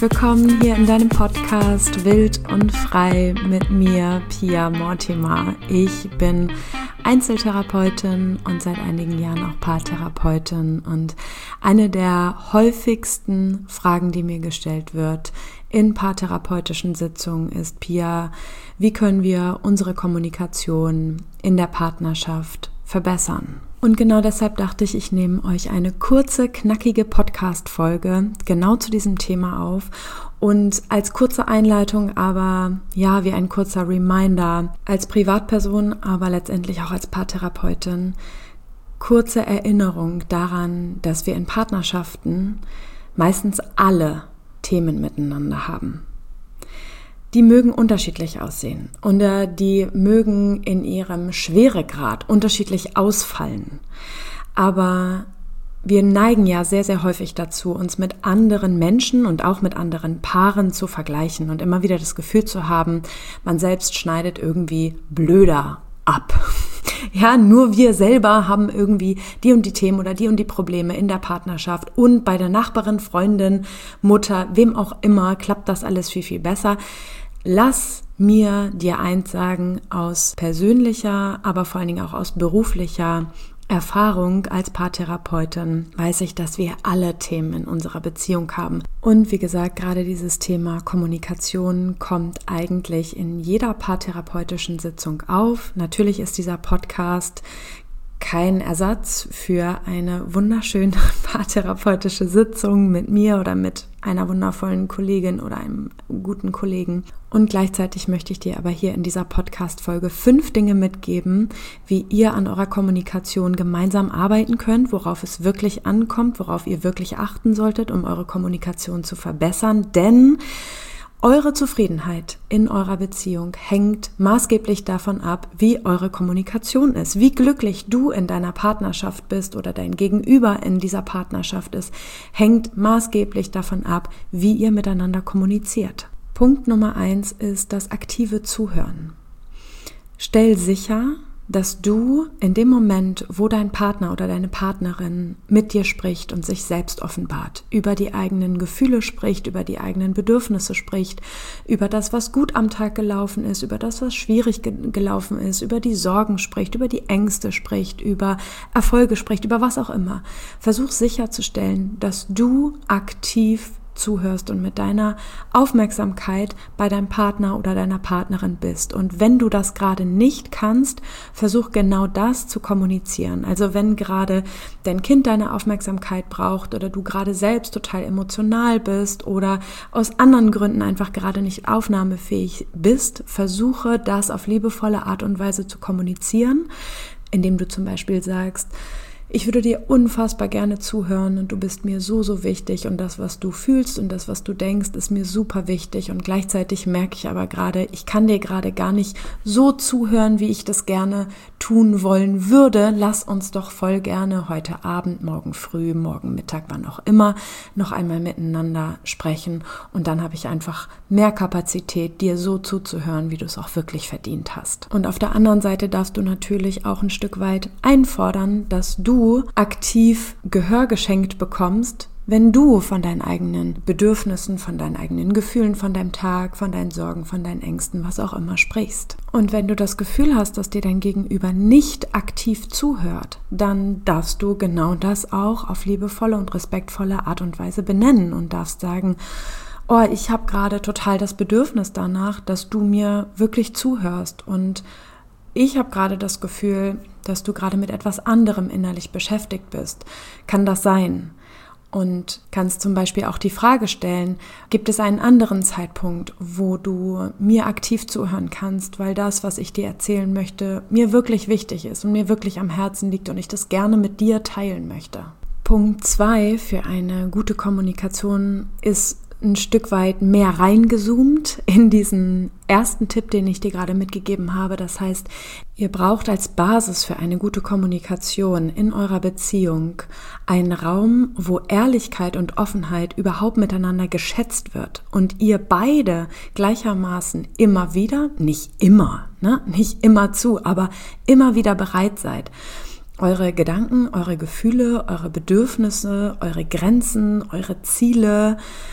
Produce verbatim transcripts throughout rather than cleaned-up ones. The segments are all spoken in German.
herzlich willkommen hier in deinem Podcast Wild und Frei mit mir, Pia Mortimer. Ich bin Einzeltherapeutin und seit einigen Jahren auch Paartherapeutin, und eine der häufigsten Fragen, die mir gestellt wird in paartherapeutischen Sitzungen ist: Pia, wie können wir unsere Kommunikation in der Partnerschaft verbessern? Und genau deshalb dachte ich, ich nehme euch eine kurze, knackige Podcast-Folge genau zu diesem Thema auf. Und als kurze Einleitung, aber ja, wie ein kurzer Reminder, als Privatperson, aber letztendlich auch als Paartherapeutin, kurze Erinnerung daran, dass wir in Partnerschaften meistens alle Themen miteinander haben. Die mögen unterschiedlich aussehen und die mögen in ihrem Schweregrad unterschiedlich ausfallen. Aber wir neigen ja sehr, sehr häufig dazu, uns mit anderen Menschen und auch mit anderen Paaren zu vergleichen und immer wieder das Gefühl zu haben, man selbst schneidet irgendwie blöder ab. Ja, nur wir selber haben irgendwie die und die Themen oder die und die Probleme in der Partnerschaft, und bei der Nachbarin, Freundin, Mutter, wem auch immer, klappt das alles viel, viel besser. Lass mir dir eins sagen, aus persönlicher, aber vor allen Dingen auch aus beruflicher Erfahrung als Paartherapeutin weiß ich, dass wir alle Themen in unserer Beziehung haben. Und wie gesagt, gerade dieses Thema Kommunikation kommt eigentlich in jeder paartherapeutischen Sitzung auf. Natürlich ist dieser Podcast kein Ersatz für eine wunderschöne paartherapeutische Sitzung mit mir oder mit einer wundervollen Kollegin oder einem guten Kollegen. Und gleichzeitig möchte ich dir aber hier in dieser Podcast-Folge fünf Dinge mitgeben, wie ihr an eurer Kommunikation gemeinsam arbeiten könnt, worauf es wirklich ankommt, worauf ihr wirklich achten solltet, um eure Kommunikation zu verbessern. Denn eure Zufriedenheit in eurer Beziehung hängt maßgeblich davon ab, wie eure Kommunikation ist. Wie glücklich du in deiner Partnerschaft bist oder dein Gegenüber in dieser Partnerschaft ist, hängt maßgeblich davon ab, wie ihr miteinander kommuniziert. Punkt Nummer eins ist das aktive Zuhören. Stell sicher, dass du in dem Moment, wo dein Partner oder deine Partnerin mit dir spricht und sich selbst offenbart, über die eigenen Gefühle spricht, über die eigenen Bedürfnisse spricht, über das, was gut am Tag gelaufen ist, über das, was schwierig ge- gelaufen ist, über die Sorgen spricht, über die Ängste spricht, über Erfolge spricht, über was auch immer. Versuch sicherzustellen, dass du aktiv zuhörst und mit deiner Aufmerksamkeit bei deinem Partner oder deiner Partnerin bist. Und wenn du das gerade nicht kannst, versuch genau das zu kommunizieren. Also wenn gerade dein Kind deine Aufmerksamkeit braucht oder du gerade selbst total emotional bist oder aus anderen Gründen einfach gerade nicht aufnahmefähig bist, versuche das auf liebevolle Art und Weise zu kommunizieren, indem du zum Beispiel sagst: Ich würde dir unfassbar gerne zuhören und du bist mir so, so wichtig, und das, was du fühlst und das, was du denkst, ist mir super wichtig, und gleichzeitig merke ich aber gerade, ich kann dir gerade gar nicht so zuhören, wie ich das gerne tun wollen würde. Lass uns doch voll gerne heute Abend, morgen früh, morgen Mittag, wann auch immer, noch einmal miteinander sprechen, und dann habe ich einfach mehr Kapazität, dir so zuzuhören, wie du es auch wirklich verdient hast. Und auf der anderen Seite darfst du natürlich auch ein Stück weit einfordern, dass du aktiv Gehör geschenkt bekommst, wenn du von deinen eigenen Bedürfnissen, von deinen eigenen Gefühlen, von deinem Tag, von deinen Sorgen, von deinen Ängsten, was auch immer sprichst. Und wenn du das Gefühl hast, dass dir dein Gegenüber nicht aktiv zuhört, dann darfst du genau das auch auf liebevolle und respektvolle Art und Weise benennen und darfst sagen: Oh, ich habe gerade total das Bedürfnis danach, dass du mir wirklich zuhörst, und ich habe gerade das Gefühl, dass du gerade mit etwas anderem innerlich beschäftigt bist. Kann das sein? Und kannst zum Beispiel auch die Frage stellen: Gibt es einen anderen Zeitpunkt, wo du mir aktiv zuhören kannst, weil das, was ich dir erzählen möchte, mir wirklich wichtig ist und mir wirklich am Herzen liegt und ich das gerne mit dir teilen möchte? Punkt zwei für eine gute Kommunikation ist ein Stück weit mehr reingezoomt in diesen ersten Tipp, den ich dir gerade mitgegeben habe. Das heißt, ihr braucht als Basis für eine gute Kommunikation in eurer Beziehung einen Raum, wo Ehrlichkeit und Offenheit überhaupt miteinander geschätzt wird und ihr beide gleichermaßen immer wieder, nicht immer, ne, nicht immer zu, aber immer wieder bereit seid, eure Gedanken, eure Gefühle, eure Bedürfnisse, eure Grenzen, eure Ziele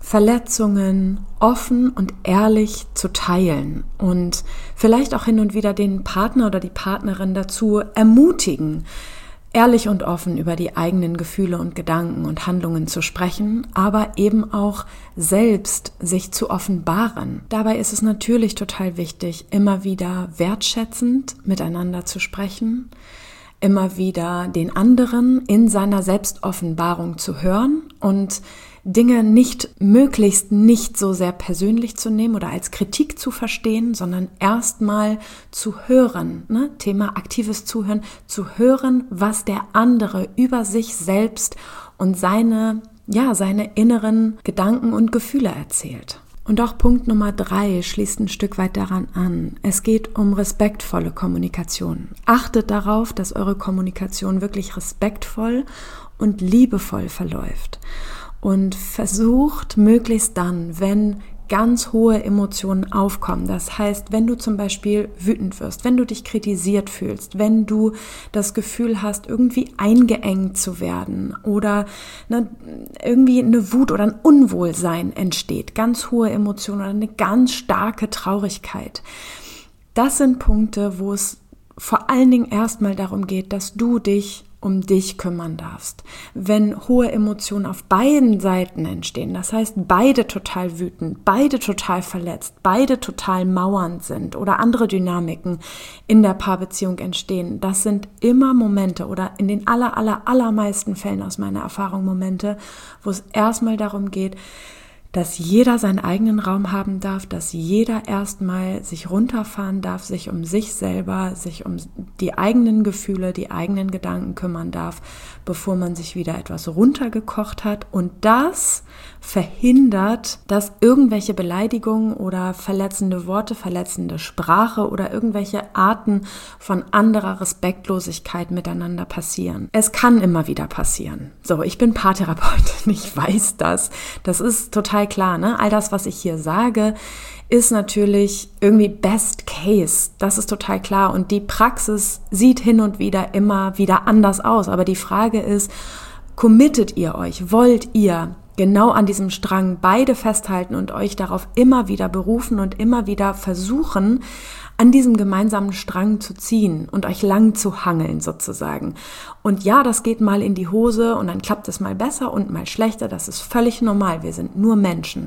Verletzungen offen und ehrlich zu teilen und vielleicht auch hin und wieder den Partner oder die Partnerin dazu ermutigen, ehrlich und offen über die eigenen Gefühle und Gedanken und Handlungen zu sprechen, aber eben auch selbst sich zu offenbaren. Dabei ist es natürlich total wichtig, immer wieder wertschätzend miteinander zu sprechen, immer wieder den anderen in seiner Selbstoffenbarung zu hören und Dinge nicht, möglichst nicht so sehr persönlich zu nehmen oder als Kritik zu verstehen, sondern erstmal zu hören, ne? Thema aktives Zuhören, zu hören, was der andere über sich selbst und seine, ja, seine inneren Gedanken und Gefühle erzählt. Und auch Punkt Nummer drei schließt ein Stück weit daran an. Es geht um respektvolle Kommunikation. Achtet darauf, dass eure Kommunikation wirklich respektvoll und liebevoll verläuft. Und versucht möglichst dann, wenn ganz hohe Emotionen aufkommen, das heißt, wenn du zum Beispiel wütend wirst, wenn du dich kritisiert fühlst, wenn du das Gefühl hast, irgendwie eingeengt zu werden oder ne, irgendwie eine Wut oder ein Unwohlsein entsteht, ganz hohe Emotionen oder eine ganz starke Traurigkeit. Das sind Punkte, wo es vor allen Dingen erstmal darum geht, dass du dich um dich kümmern darfst. Wenn hohe Emotionen auf beiden Seiten entstehen, das heißt beide total wütend, beide total verletzt, beide total mauernd sind oder andere Dynamiken in der Paarbeziehung entstehen, das sind immer Momente oder in den aller, aller, allermeisten Fällen aus meiner Erfahrung Momente, wo es erstmal darum geht, dass jeder seinen eigenen Raum haben darf, dass jeder erstmal sich runterfahren darf, sich um sich selber, sich um die eigenen Gefühle, die eigenen Gedanken kümmern darf, bevor man sich wieder etwas runtergekocht hat. Und das verhindert, dass irgendwelche Beleidigungen oder verletzende Worte, verletzende Sprache oder irgendwelche Arten von anderer Respektlosigkeit miteinander passieren. Es kann immer wieder passieren. So, ich bin Paartherapeutin, ich weiß das. Das ist total klar, ne? All das, was ich hier sage, ist natürlich irgendwie Best Case. Das ist total klar. Und die Praxis sieht hin und wieder immer wieder anders aus. Aber die Frage ist, committet ihr euch? Wollt ihr genau an diesem Strang beide festhalten und euch darauf immer wieder berufen und immer wieder versuchen, an diesem gemeinsamen Strang zu ziehen und euch lang zu hangeln sozusagen. Und ja, das geht mal in die Hose und dann klappt es mal besser und mal schlechter. Das ist völlig normal. Wir sind nur Menschen.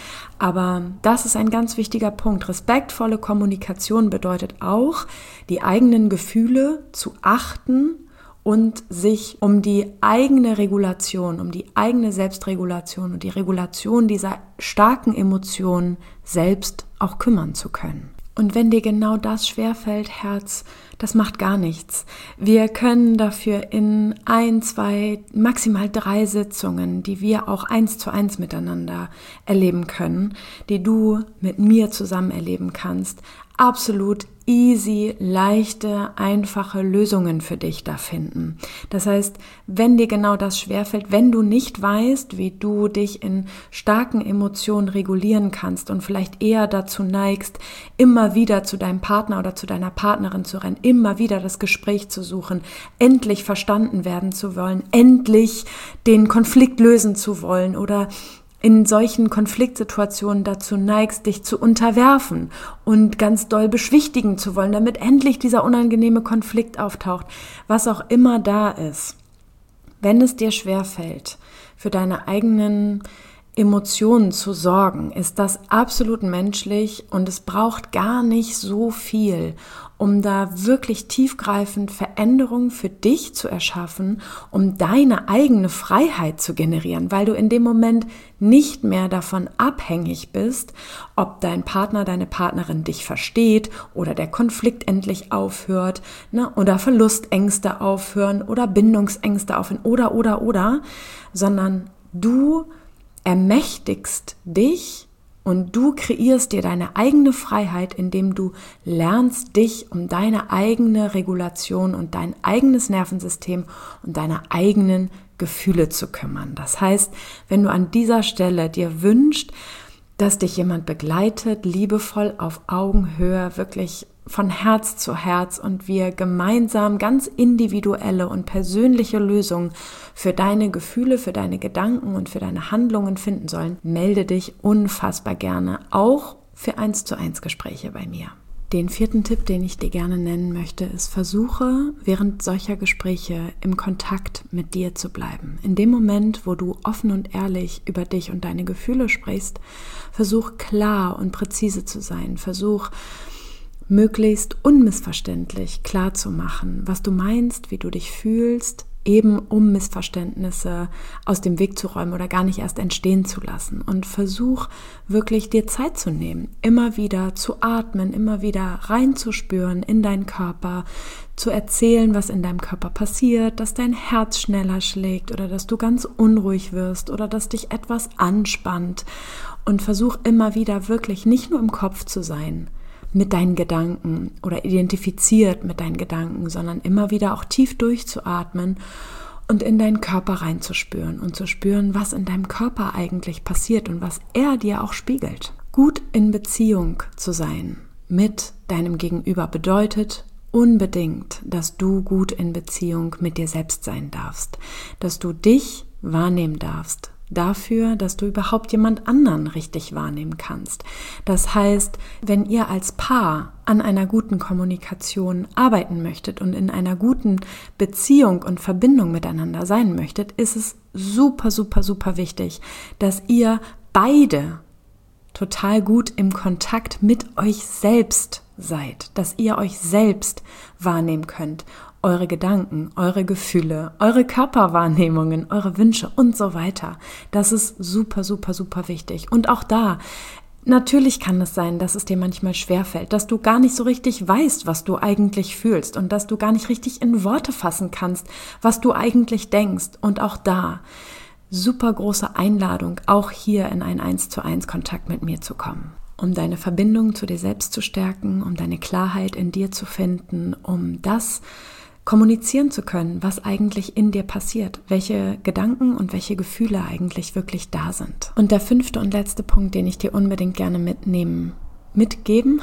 Aber das ist ein ganz wichtiger Punkt. Respektvolle Kommunikation bedeutet auch, die eigenen Gefühle zu achten und sich um die eigene Regulation, um die eigene Selbstregulation und die Regulation dieser starken Emotionen selbst auch kümmern zu können. Und wenn dir genau das schwerfällt, Herz, das macht gar nichts. Wir können dafür in ein, zwei, maximal drei Sitzungen, die wir auch eins zu eins miteinander erleben können, die du mit mir zusammen erleben kannst, absolut easy, leichte, einfache Lösungen für dich da finden. Das heißt, wenn dir genau das schwerfällt, wenn du nicht weißt, wie du dich in starken Emotionen regulieren kannst und vielleicht eher dazu neigst, immer wieder zu deinem Partner oder zu deiner Partnerin zu rennen, immer wieder das Gespräch zu suchen, endlich verstanden werden zu wollen, endlich den Konflikt lösen zu wollen oder in solchen Konfliktsituationen dazu neigst, dich zu unterwerfen und ganz doll beschwichtigen zu wollen, damit endlich dieser unangenehme Konflikt auftaucht, was auch immer da ist. Wenn es dir schwerfällt, für deine eigenen Emotionen zu sorgen, ist das absolut menschlich und es braucht gar nicht so viel, um da wirklich tiefgreifend Veränderungen für dich zu erschaffen, um deine eigene Freiheit zu generieren, weil du in dem Moment nicht mehr davon abhängig bist, ob dein Partner, deine Partnerin dich versteht oder der Konflikt endlich aufhört, ne, oder Verlustängste aufhören oder Bindungsängste aufhören oder, oder, oder, sondern du ermächtigst dich und du kreierst dir deine eigene Freiheit, indem du lernst, dich um deine eigene Regulation und dein eigenes Nervensystem und deine eigenen Gefühle zu kümmern. Das heißt, wenn du an dieser Stelle dir wünschst, dass dich jemand begleitet, liebevoll auf Augenhöhe, wirklich von Herz zu Herz und wir gemeinsam ganz individuelle und persönliche Lösungen für deine Gefühle, für deine Gedanken und für deine Handlungen finden sollen, melde dich unfassbar gerne auch für eins zu eins Gespräche bei mir. Den vierten Tipp, den ich dir gerne nennen möchte, ist, versuche während solcher Gespräche im Kontakt mit dir zu bleiben. In dem Moment, wo du offen und ehrlich über dich und deine Gefühle sprichst, versuch klar und präzise zu sein. Versuch möglichst unmissverständlich klar zu machen, was du meinst, wie du dich fühlst, eben um Missverständnisse aus dem Weg zu räumen oder gar nicht erst entstehen zu lassen. Und versuch wirklich dir Zeit zu nehmen, immer wieder zu atmen, immer wieder reinzuspüren in deinen Körper, zu erzählen, was in deinem Körper passiert, dass dein Herz schneller schlägt oder dass du ganz unruhig wirst oder dass dich etwas anspannt. Und versuch immer wieder wirklich nicht nur im Kopf zu sein, mit deinen Gedanken oder identifiziert mit deinen Gedanken, sondern immer wieder auch tief durchzuatmen und in deinen Körper reinzuspüren und zu spüren, was in deinem Körper eigentlich passiert und was er dir auch spiegelt. Gut in Beziehung zu sein mit deinem Gegenüber bedeutet unbedingt, dass du gut in Beziehung mit dir selbst sein darfst, dass du dich wahrnehmen darfst, dafür, dass du überhaupt jemand anderen richtig wahrnehmen kannst. Das heißt, wenn ihr als Paar an einer guten Kommunikation arbeiten möchtet und in einer guten Beziehung und Verbindung miteinander sein möchtet, ist es super, super, super wichtig, dass ihr beide total gut im Kontakt mit euch selbst seid, dass ihr euch selbst wahrnehmen könnt. Eure Gedanken, eure Gefühle, eure Körperwahrnehmungen, eure Wünsche und so weiter. Das ist super, super, super wichtig. Und auch da, natürlich kann es sein, dass es dir manchmal schwerfällt, dass du gar nicht so richtig weißt, was du eigentlich fühlst und dass du gar nicht richtig in Worte fassen kannst, was du eigentlich denkst. Und auch da, super große Einladung, auch hier in einen eins zu eins Kontakt mit mir zu kommen. Um deine Verbindung zu dir selbst zu stärken, um deine Klarheit in dir zu finden, um das kommunizieren zu können, was eigentlich in dir passiert, welche Gedanken und welche Gefühle eigentlich wirklich da sind. Und der fünfte und letzte Punkt, den ich dir unbedingt gerne mitnehmen, mitgeben,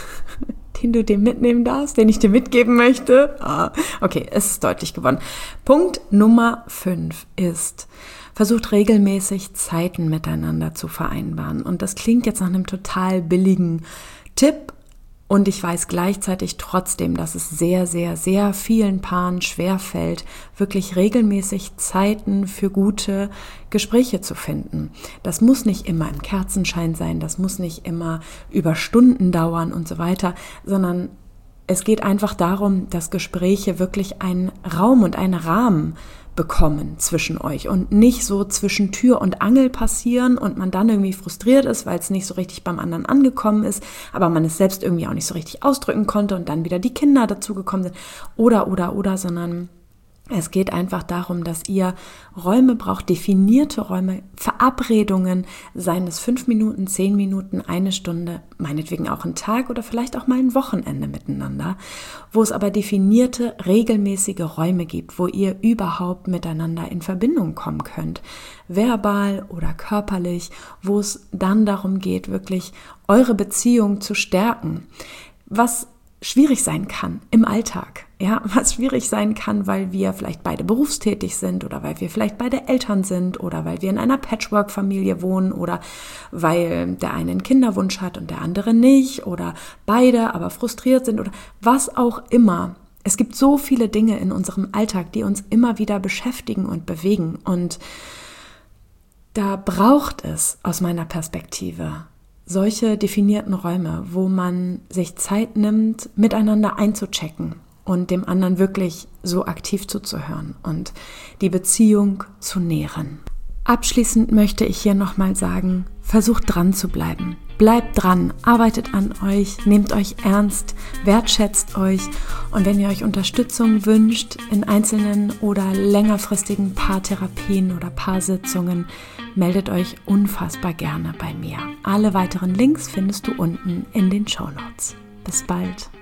den du dir mitnehmen darfst, den ich dir mitgeben möchte. Ah, okay, es ist deutlich geworden. Punkt Nummer fünf ist, versucht regelmäßig Zeiten miteinander zu vereinbaren. Und das klingt jetzt nach einem total billigen Tipp. Und ich weiß gleichzeitig trotzdem, dass es sehr, sehr, sehr vielen Paaren schwerfällt, wirklich regelmäßig Zeiten für gute Gespräche zu finden. Das muss nicht immer im Kerzenschein sein, das muss nicht immer über Stunden dauern und so weiter, sondern es geht einfach darum, dass Gespräche wirklich einen Raum und einen Rahmen bekommen zwischen euch und nicht so zwischen Tür und Angel passieren und man dann irgendwie frustriert ist, weil es nicht so richtig beim anderen angekommen ist, aber man es selbst irgendwie auch nicht so richtig ausdrücken konnte und dann wieder die Kinder dazugekommen sind oder, oder, oder, sondern es geht einfach darum, dass ihr Räume braucht, definierte Räume, Verabredungen, seien es fünf Minuten, zehn Minuten, eine Stunde, meinetwegen auch ein Tag oder vielleicht auch mal ein Wochenende miteinander, wo es aber definierte, regelmäßige Räume gibt, wo ihr überhaupt miteinander in Verbindung kommen könnt, verbal oder körperlich, wo es dann darum geht, wirklich eure Beziehung zu stärken, was schwierig sein kann im Alltag, ja, was schwierig sein kann, weil wir vielleicht beide berufstätig sind oder weil wir vielleicht beide Eltern sind oder weil wir in einer Patchwork-Familie wohnen oder weil der eine einen Kinderwunsch hat und der andere nicht oder beide aber frustriert sind oder was auch immer. Es gibt so viele Dinge in unserem Alltag, die uns immer wieder beschäftigen und bewegen und da braucht es aus meiner Perspektive solche definierten Räume, wo man sich Zeit nimmt, miteinander einzuchecken und dem anderen wirklich so aktiv zuzuhören und die Beziehung zu nähren. Abschließend möchte ich hier nochmal sagen, versucht dran zu bleiben. Bleibt dran, arbeitet an euch, nehmt euch ernst, wertschätzt euch und wenn ihr euch Unterstützung wünscht in einzelnen oder längerfristigen Paartherapien oder Paarsitzungen, meldet euch unfassbar gerne bei mir. Alle weiteren Links findest du unten in den Shownotes. Bis bald.